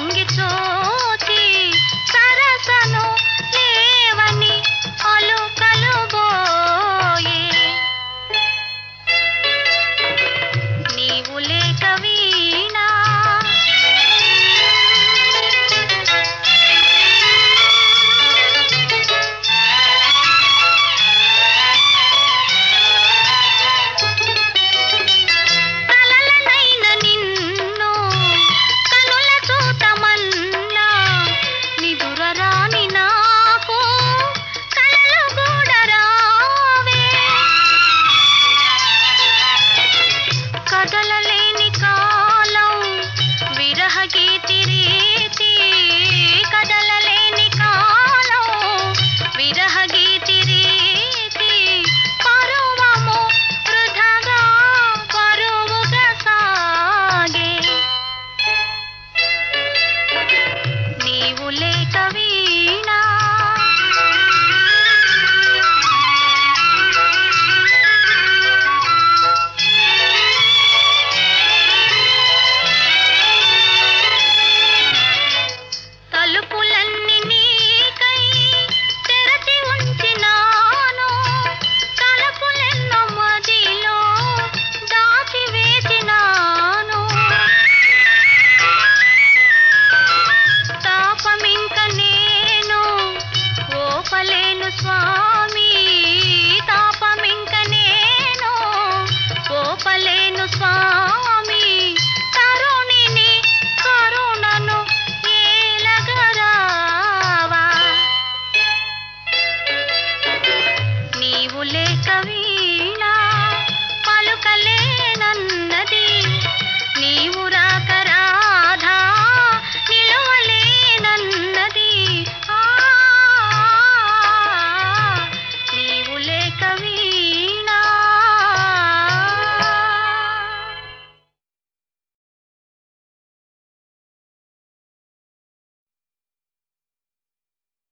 తొంగి చూచి సరసను లేవని అలుకలు బోయే నీవు లేక వీణా కదలలేని కాలం విరహ గీతి రీతి కదలలేని కాలం విరహ గీతి రీతి పరువము వృధగా పరువుగా సాగే నీవు లేక వీణా తలుపులన్నీ నీకై తెరచి ఉంచినాను తలుపులెన్నో మదిలో దాచి వేసినాను తాపమింక నేను ఓపలేను స్వామి తాపమింక నేను ఓపలేను స్వామి తరుణిని కరుణను ఏలగరావా నీవు లేక వీణా పలుకలేనన్నది నీవు రాక